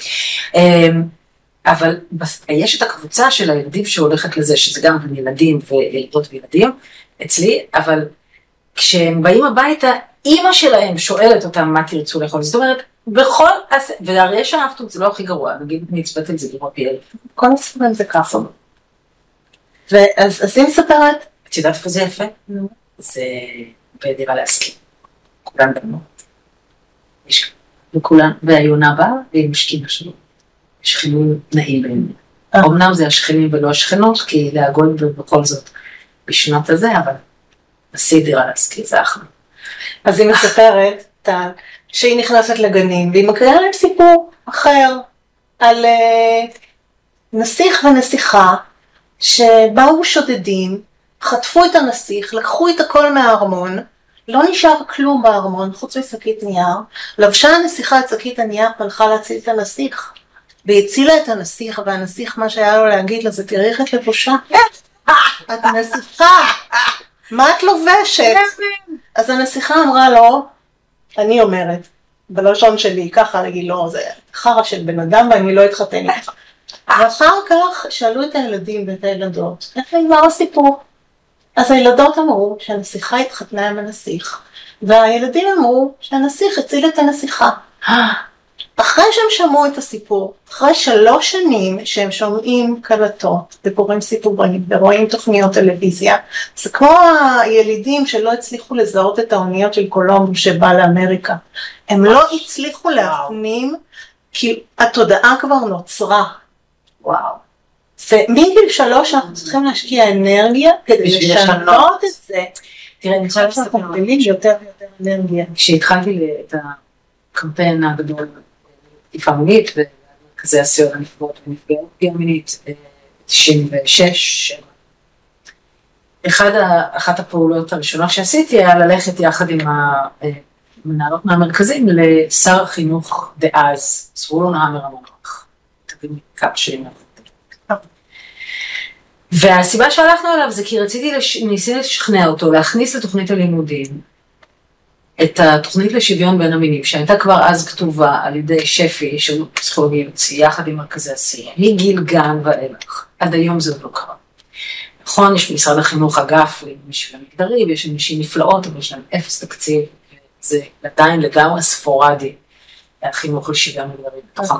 אבל יש את הקבוצה של הילדים שהולכת לזה, שזה גם ילדים וילדות וילדים אצלי, אבל כשהם באים הביתה, אימא שלהם שואלת אותם מה תרצו לאכול. זאת אומרת, בכל, והרי שאהבתות זה לא הכי גרוע, נגיד נצפת את זה לראות ילד. כל הספרים זה ככה. ואז היא מספרת, את יודעת איפה זה יפה? זה בדירה להסכים. כולן בנות. וכולן, והיונה באה, והיא משכינה שלו. שכנים נעים בהם. אמנם זה השכנים ולא השכנות, כי להגון בכל זאת בשנות הזה, אבל עשי דירה להסכים, זה אחלה. אז היא מספרת, טל, שהיא נכנסת לגנים, והיא מקריאה להם סיפור אחר, על uh, נסיך ונסיכה, שבאו שודדים, חטפו את הנסיך, לקחו את הכל מהארמון, לא נשאר כלום בארמון, חוץ משקית נייר, לבשה הנסיכה את שקית הנייר, פלחה להציל את הנסיך, והצילה את הנסיך, והנסיך מה שהיה לו להגיד לה, זה תראי איך את לבושה, את נסיכה, מה את לובשת? אז הנסיכה אמרה לו, אני אומרת, בלשון שלי, ככה להגיד לו, זה חרא של בן אדם ואני לא אתחתן איתך. ואחר כך שאלו את הילדים ואת הילדות, איך נגמר הסיפור? אז הילדות אמרו שהנסיכה התחתנה עם הנסיך, והילדים אמרו שהנסיך הציל את הנסיכה. אחרי שהם שמעו את הסיפור, אחרי שלוש שנים שהם שומעים קלטות וקוראים סיפורים ורואים תוכניות טלוויזיה, זה כמו הילידים שלא הצליחו לזהות את האוניות של קולומבוס שבא לאמריקה. הם לא הצליחו להפנים כי התודעה כבר נוצרה. וואו. ומגיל שלוש אנחנו צריכים להשקיע אנרגיה כדי לשנות את זה. תראה, אני חושבת שאנחנו מבינים יותר ויותר אנרגיה. כשהתחלתי את הקמפיין הגדול, תקיפה מינית, ומרכזי הסיוע לנפגעות ונפגעי פגיעה מינית, תשעים ושש. אחת הפעולות הראשונות שעשיתי היה ללכת יחד עם המנהלות מהמרכזים לשר החינוך דאז, זבולון המר המלך. תבין כמה שנים אנחנו. והסיבה שהלכנו אליו זה כי רציתי, לש... ניסיתי לשכנע אותו, להכניס לתוכנית הלימודים את התוכנית לשוויון בין המינים, שהייתה כבר אז כתובה על ידי שפי, שהוא פסיכולוגי יוצא, יחד עם מרכזי הסיוע, מגיל גן ואילך. עד היום זה עוד לא קרה. נכון, יש במשרד החינוך אגף לשוויון מגדרי, ויש אנשים נפלאות, אבל יש להם אפס תקציב, זה עדיין לגמרי ספורדי, החינוך לשוויון מגדרי.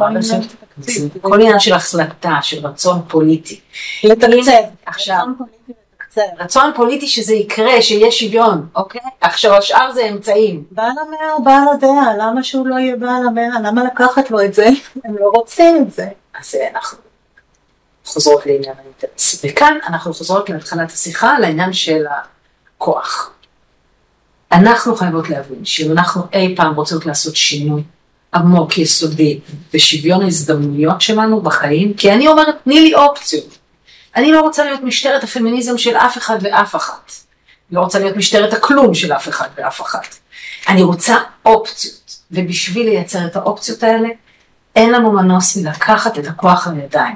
כל עניין של החלטה, של רצון פוליטי. לתקצב. עכשיו, רצון פוליטי שזה יקרה, שיהיה שוויון, אוקיי? עכשיו, השאר זה אמצעים. בעל המאה או בעל הדעה, למה שהוא לא יהיה בעל המאה? למה לקחת לו את זה? הם לא רוצים את זה. אז אנחנו חוזרות לעניין האינטרס. וכאן אנחנו חוזרות להתחלת השיחה, לעניין של הכוח. אנחנו חייבות להבין שאם אנחנו אי פעם רוצות לעשות שינוי, עמוק, יסודי, בשוויון ההזדמנויות שלנו בחיים, כי אני אומרת, תני לי אופציות. אני לא רוצה להיות משטרת הפמיניזם של אף אחד ואף אחת. לא רוצה להיות משטרת הכלום של אף אחד ואף אחת. אני רוצה אופציות, ובשביל לייצר את האופציות האלה, אין לנו מנוס מלקחת את הכוח על ידיים.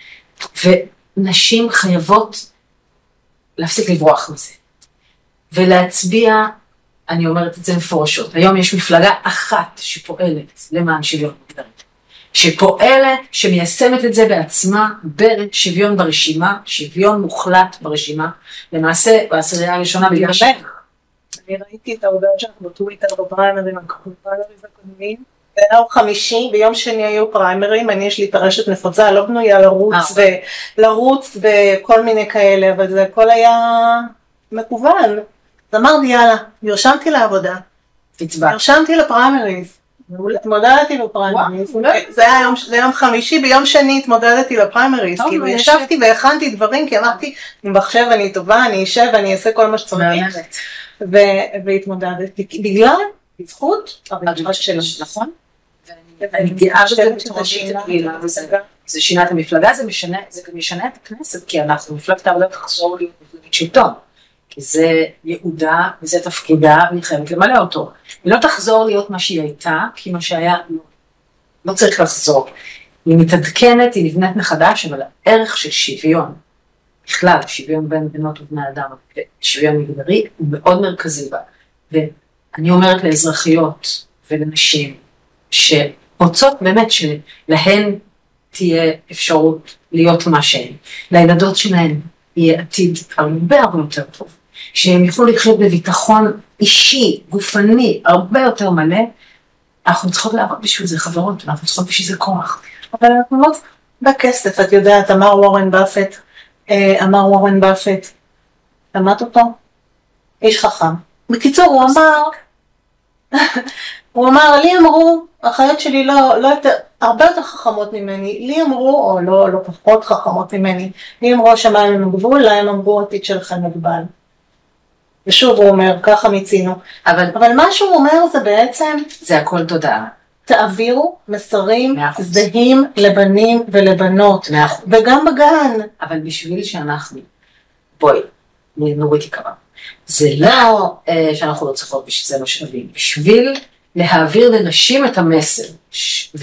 ונשים חייבות להפסיק לברוח מזה. ולהצביע, אני אומרת את זה מפורשות, היום יש מפלגה אחת שפועלת למען שוויון מגדרי, שפועלת, שמיישמת את זה בעצמה, בשוויון ברשימה, שוויון מוחלט ברשימה, למעשה בעשירייה הראשונה בגלל ש... אני ראיתי את ההודעה שלך בטוויטר בפריימרים הקודמים, ביום חמישי, ביום שני היו פריימרים, אני יש לי את הרשת נפוצה, לא בנויה לרוץ ולרוץ וכל מיני כאלה, אבל זה הכל היה מקוון. אז אמרתי, יאללה, נרשמתי לעבודה, נרשמתי לפריימריז, התמודדתי לפריימריז, זה היה יום חמישי, ביום שני התמודדתי לפריימריז, כאילו ישבתי והכנתי דברים, כי אמרתי, אני מחשב, אני טובה, אני אשב ואני אעשה כל מה שצריך, והתמודדתי, בגלל, בזכות, הרעיון שלנו, נכון? אני גאה שזה בצורה שינה, זה שינה את המפלגה, זה גם משנה את הכנסת, כי אנחנו מפלגת העבודה תחזור להיות מפלגת שלטון. כי זה יעודה וזה תפקידה, ואני חייבת למלא אותו. היא לא תחזור להיות מה שהיא הייתה, כי מה שהיה לא, לא צריך לחזור. היא מתעדכנת, היא נבנית מחדש, אבל הערך של שוויון, בכלל, שוויון בין בנות ובני אדם, שוויון מגדרי, הוא מאוד מרכזי בה. ואני אומרת לאזרחיות ולנשים, שרוצות באמת שלהן תהיה אפשרות להיות מה שהן. לילדות שלהן יהיה עתיד הרבה הרבה יותר טוב. שהם יוכלו לחיות בביטחון אישי, גופני, הרבה יותר מלא, אנחנו צריכות לעבוד בשביל זה חברות, אנחנו צריכות בשביל זה כוח. אבל אנחנו לא בכסף, את יודעת, אמר וורן באפט, אמר וורן באפט, למד אותו? איש חכם. בקיצור, הוא אמר, הוא אמר, לי אמרו, החיות שלי לא, לא יותר, הרבה יותר חכמות ממני, לי אמרו, או לא, לא פחות חכמות ממני, לי אמרו השמיים הם הגבול, להם אמרו עתיד שלכם מגבל. ושוב הוא אומר, ככה מיצינו. אבל, אבל מה שהוא אומר זה בעצם, זה הכל תודעה. תעבירו מסרים זהים לבנים ולבנות, וגם בגן. אבל בשביל שאנחנו, בואי, נורית יקרה, זה לא שאנחנו לא צריכות בשביל זה משאבים, בשביל להעביר לנשים את המסר,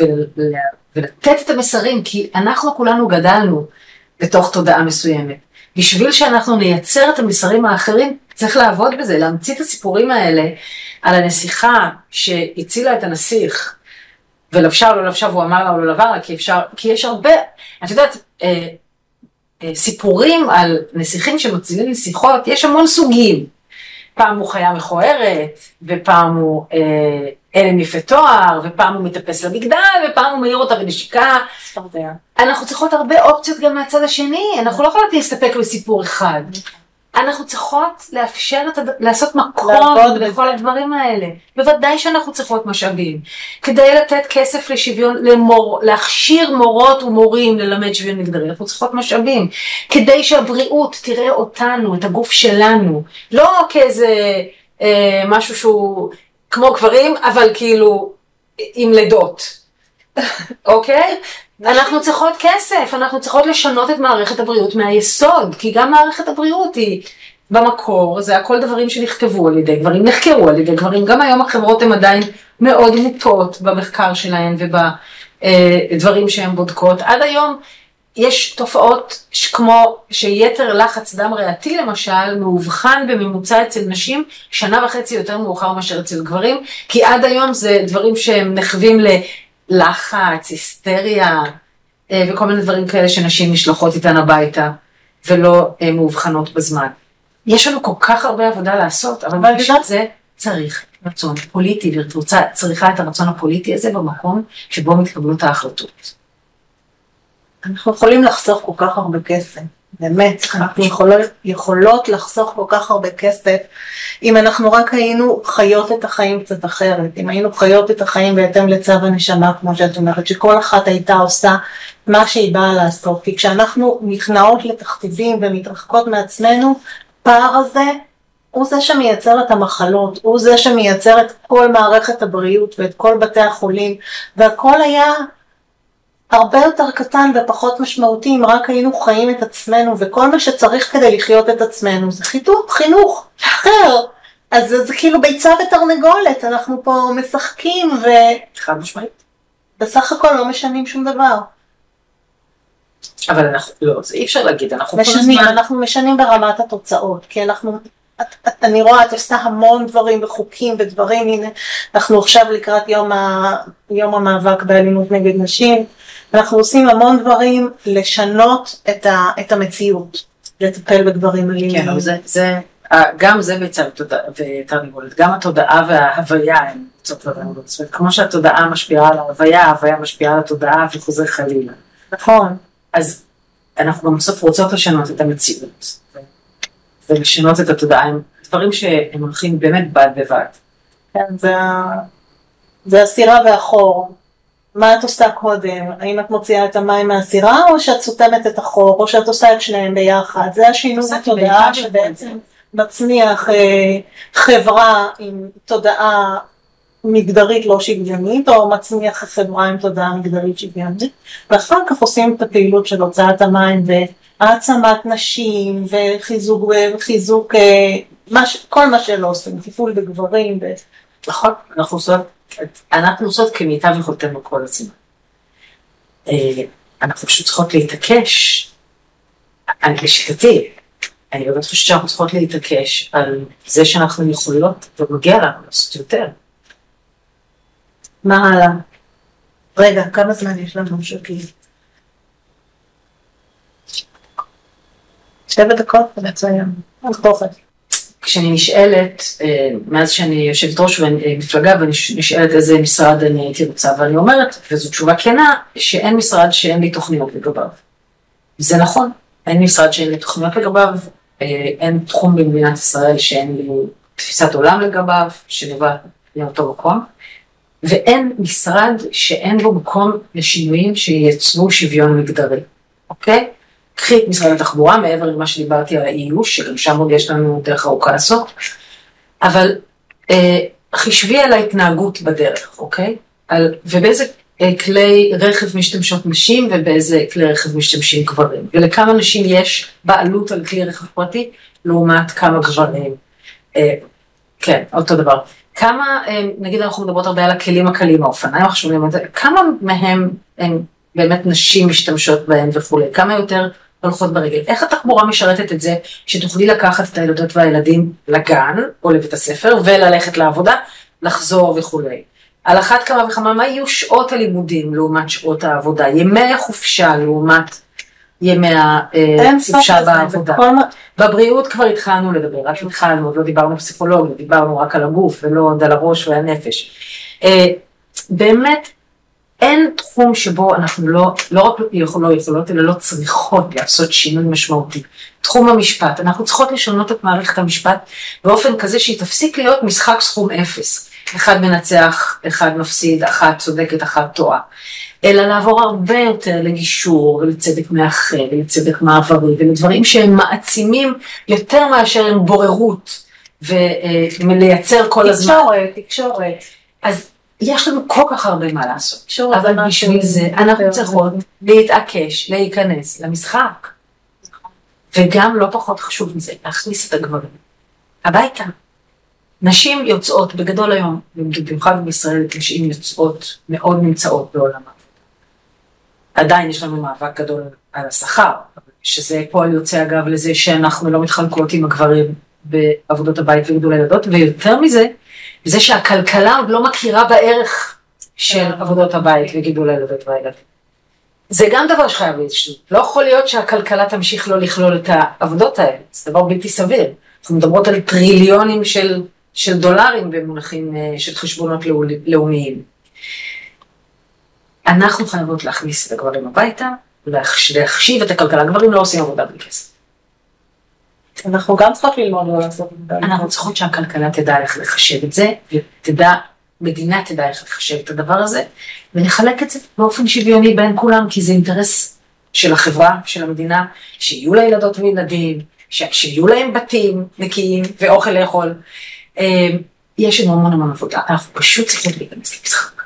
ולתת את המסרים, כי אנחנו כולנו גדלנו בתוך תודעה מסוימת, בשביל שאנחנו נייצר את המסרים האחרים, צריך לעבוד בזה, להמציא את הסיפורים האלה על הנסיכה שהצילה את הנסיך, ולבשה או לא לבשה, והוא אמר לה או לא לבר לה, כי אפשר, כי יש הרבה, את יודעת, אה, אה, סיפורים על נסיכים שמצילים נסיכות, יש המון סוגים. פעם הוא חיה מכוערת, ופעם הוא אה, אלם יפה תואר, ופעם הוא מטפס למגדל, ופעם הוא מעיר אותה בנשיקה. אנחנו צריכות הרבה אופציות גם מהצד השני, אנחנו לא יכולות להסתפק בסיפור אחד. אנחנו צריכות לאפשר, את, לעשות מקום לכל הדברים האלה. בוודאי שאנחנו צריכות משאבים. כדי לתת כסף לשוויון, למור, להכשיר מורות ומורים ללמד שוויון מגדרי, אנחנו צריכות משאבים. כדי שהבריאות תראה אותנו, את הגוף שלנו. לא כאיזה אה, משהו שהוא כמו גברים, אבל כאילו עם לידות. אוקיי? אנחנו צריכות כסף, אנחנו צריכות לשנות את מערכת הבריאות מהיסוד, כי גם מערכת הבריאות היא במקור, זה הכל דברים שנכתבו על ידי גברים, נחקרו על ידי גברים, גם היום החברות הן עדיין מאוד מוטות במחקר שלהן ובדברים שהן בודקות. עד היום יש תופעות כמו שיתר לחץ דם ריאתי למשל, מאובחן בממוצע אצל נשים, שנה וחצי יותר מאוחר מאשר אצל גברים, כי עד היום זה דברים שהם נחווים ל... לחץ, היסטריה, וכל מיני דברים כאלה שנשים משלחות איתן הביתה, ולא מאובחנות בזמן. יש לנו כל כך הרבה עבודה לעשות, אבל בשביל זה צריך רצון פוליטי, וצריכה את הרצון הפוליטי הזה במקום שבו מתקבלות ההחלטות. אנחנו יכולים לחסוך כל כך הרבה כסף, באמת, אנחנו יכולות, יכולות לחסוך כל כך הרבה כסף, אם אנחנו רק היינו חיות את החיים קצת אחרת, אם היינו חיות את החיים בהתאם לצו הנשמה, כמו שאת אומרת, שכל אחת הייתה עושה מה שהיא באה לעשות, כי כשאנחנו נכנעות לתכתיבים ומתרחקות מעצמנו, פער הזה הוא זה שמייצר את המחלות, הוא זה שמייצר את כל מערכת הבריאות ואת כל בתי החולים, והכל היה הרבה יותר קטן ופחות משמעותי, אם רק היינו חיים את עצמנו, וכל מה שצריך כדי לחיות את עצמנו, זה חינוך, חינוך אחר. אז זה, זה כאילו ביצה ותרנגולת, אנחנו פה משחקים, ו... חד משמעית. בסך הכל לא משנים שום דבר. אבל אנחנו, לא, זה אי אפשר להגיד, אנחנו משנים, הזמן... אנחנו משנים ברמת התוצאות, כי אנחנו, את, את, אני רואה, את עושה המון דברים וחוקים ודברים, הנה, אנחנו עכשיו לקראת יום, ה, יום המאבק באלימות נגד נשים, אנחנו עושים המון דברים לשנות את, ה, את המציאות, לטפל בדברים אלימים. כן, אבל זה, זה, גם זה ביצה ותרנגולת, גם התודעה וההוויה הן ביצות ותרנגולת. זאת אומרת, כמו שהתודעה משפיעה על ההוויה, ההוויה משפיעה על התודעה וחוזר חלילה. נכון. אז אנחנו גם בסוף רוצות לשנות את המציאות, ולשנות את התודעה, הם דברים שהם הולכים באמת בד בבד. כן, זה, זה הסירה והחור. מה את עושה קודם? האם את מוציאה את המים מהסירה, או שאת סותמת את החור, או שאת עושה את שניהם ביחד? זה השינוי התודעה שבעצם מצניח אה, חברה עם תודעה מגדרית לא שוויונית, או מצניח חברה עם תודעה מגדרית שוויונית, ואחר כך עושים את הפעילות של הוצאת המים, והעצמת נשים, וחיזוק, וחיזוק מה, כל מה שלא עושים, טיפול בגברים. ו... נכון, אנחנו עושות, אנחנו עושות כמיטב יכולתנו כל הזמן. אנחנו פשוט צריכות להתעקש, אני בשיטתי, אני באמת חושבת שאנחנו צריכות להתעקש על זה שאנחנו יכולות, ומגיע לנו לעשות יותר. מה הלאה? רגע, כמה זמן יש לנו שוקי? שבע דקות? מצוין. כשאני נשאלת, מאז שאני יושבת ראש במפלגה, ואני נשאלת איזה משרד אני הייתי רוצה, ואני אומרת, וזו תשובה כנה, שאין משרד שאין לי תוכניות לגביו. זה נכון, אין משרד שאין לי תוכניות לגביו, אין תחום במדינת ישראל שאין לי תפיסת עולם לגביו, שנובע לאותו מקום, ואין משרד שאין בו מקום לשינויים שייצרו שוויון מגדרי, אוקיי? קחי את משרד התחבורה, מעבר למה שדיברתי על האיוש, שגם שם עוד יש לנו דרך ארוכה לעשות, אבל אה, חישבי על ההתנהגות בדרך, אוקיי? על, ובאיזה אה, כלי רכב משתמשות נשים, ובאיזה כלי רכב משתמשים גברים, ולכמה נשים יש בעלות על כלי רכב פרטי, לעומת כמה גברים. אה, כן, אותו דבר. כמה, נגיד אנחנו מדברות הרבה על הכלים הקלים, האופניים החשובים, כמה מהם הם באמת נשים משתמשות בהם וכו', כמה יותר הולכות ברגל. איך התחבורה משרתת את זה, שתוכלי לקחת את הילדות והילדים לגן, או לבית הספר, וללכת לעבודה, לחזור וכו'. על אחת כמה וכמה, מה יהיו שעות הלימודים לעומת שעות העבודה? ימי החופשה לעומת ימי החופשה בעבודה. בבריאות כבר התחלנו לדבר, רק התחלנו, עוד לא דיברנו פסיכולוגיה, דיברנו רק על הגוף, ולא עוד על הראש והנפש. באמת, אין תחום שבו אנחנו לא, לא רק לא יכולות, אלא לא צריכות לעשות שינוי משמעותי. תחום המשפט, אנחנו צריכות לשנות את מערכת המשפט באופן כזה שהיא תפסיק להיות משחק סכום אפס. אחד מנצח, אחד מפסיד, אחת צודקת, אחת טועה. אלא לעבור הרבה יותר לגישור ולצדק מאחר ולצדק מעברי ולדברים שהם מעצימים יותר מאשר הם בוררות ולייצר כל הזמן. תקשורת, תקשורת. אז יש לנו כל כך הרבה מה לעשות, אבל בשביל זה אנחנו צריכות להתעקש, להיכנס למשחק. וגם לא פחות חשוב מזה, להכניס את הגברים הביתה. נשים יוצאות בגדול היום, במיוחד בישראל, נשים יוצאות מאוד נמצאות בעולם העבודה. עדיין יש לנו מאבק גדול על השכר, שזה פועל יוצא אגב לזה שאנחנו לא מתחלקות עם הגברים בעבודות הבית וגידול הילדות, ויותר מזה, זה שהכלכלה עוד לא מכירה בערך של עבודות הבית וגידול הילדות והילדים. זה גם דבר שחייב להשתנות. לא יכול להיות שהכלכלה תמשיך לא לכלול את העבודות האלה. זה דבר בלתי סביר. אנחנו מדברות על טריליונים של, של דולרים במונחים של חשבונות לאומיים. אנחנו חייבות להכניס את הגברים הביתה, להחשיב את הכלכלה. גברים לא עושים עבודה בלי כסף. אנחנו גם צריכות ללמוד לא לעשות. אנחנו צריכות שהכלכלה תדע איך לחשב את זה, ותדע, מדינה תדע איך לחשב את הדבר הזה, ונחלק את זה באופן שוויוני בין כולם, כי זה אינטרס של החברה, של המדינה, שיהיו לה ילדות וילדים, שיהיו להם בתים נקיים ואוכל לאכול. יש לנו המון המון עבודה, אנחנו פשוט צריכים להיכנס למשחק.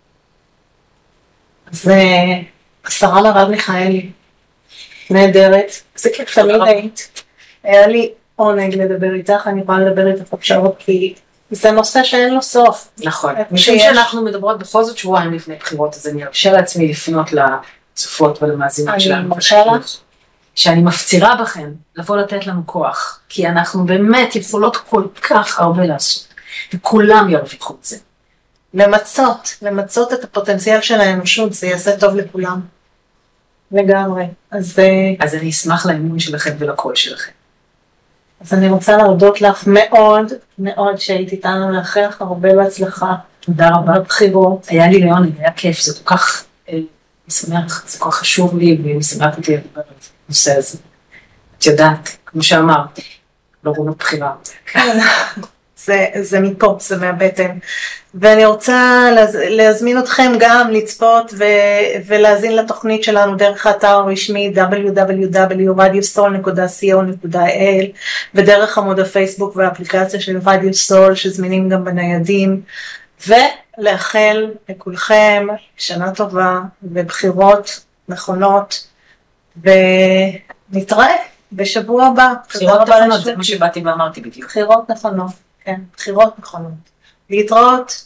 אז השרה מרב מיכאלי, נהדרת, זה כיף תמיד היית. היה לי עונג לדבר איתך, אני יכולה לדבר איתך עכשיו, כי זה נושא שאין לו סוף. נכון, משום שאנחנו מדברות בכל זאת שבועיים לפני בחירות, אז אני ארשה לעצמי לפנות לצופות ולמאזינות שלנו. אני מרשה לך. שאני מפצירה בכם לבוא לתת לנו כוח, כי אנחנו באמת יכולות כל כך הרבה לעשות, וכולם ירוויחו את זה. למצות, למצות את הפוטנציאל של האנושות, זה יעשה טוב לכולם. לגמרי. אז, אז אני אשמח לאמון שלכם ולקול שלכם. אז אני רוצה להודות לך מאוד, מאוד שהיית איתנו, לאחל לך הרבה בהצלחה. תודה רבה. בבחירות. היה לי ליוני, היה כיף, זה כל כך אה, משמח, זה כל כך חשוב לי, ומשמח אותי לדבר על הנושא הזה. את יודעת, כמו שאמרת, לא רונות בחירה. זה, זה מפה, זה מהבטן. ואני רוצה להז, להזמין אתכם גם לצפות ו, ולהזין לתוכנית שלנו דרך האתר הרשמי דאבליו דאבליו דאבליו נקודה רדיו סול נקודה סי או נקודה איי אל ודרך עמוד הפייסבוק והאפליקציה של רדיו סול שזמינים גם בניידים, ולאחל לכולכם שנה טובה ובחירות נכונות, ונתראה בשבוע הבא. בחירות נכונות, זה מה שבאתי ואמרתי בדיוק. בחירות נכונות, כן, בחירות נכונות. להתראות.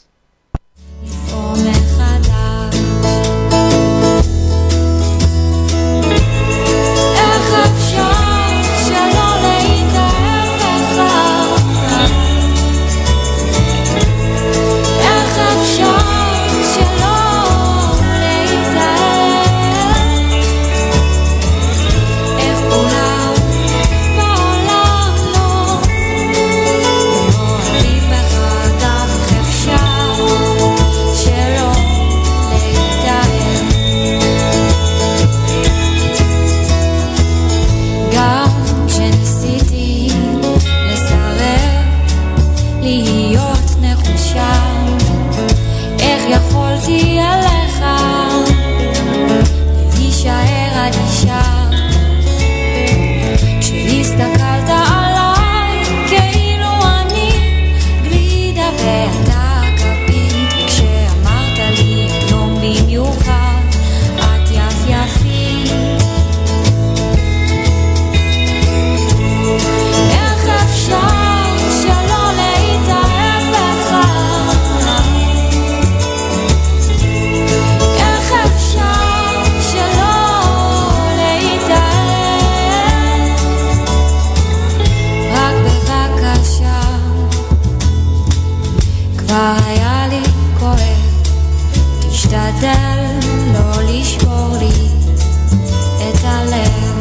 אפשר כואב, תשתדל לא לשבור לי את הלב.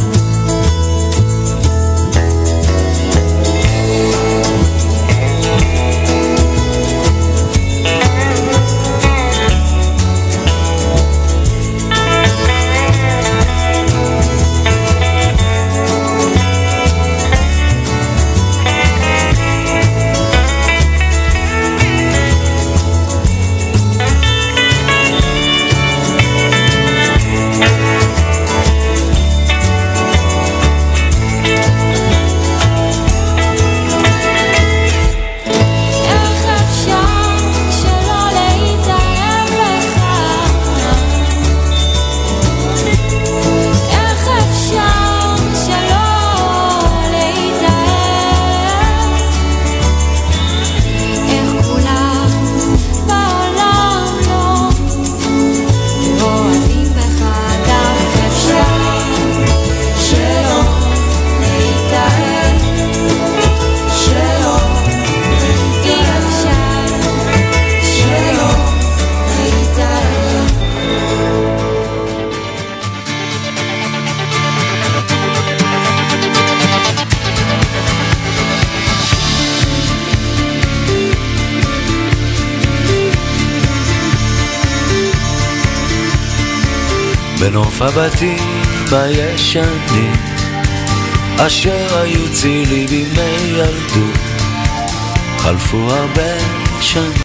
בנוף הבתים הישנים אשר היו צילי בימי ילדות חלפו הרבה שנים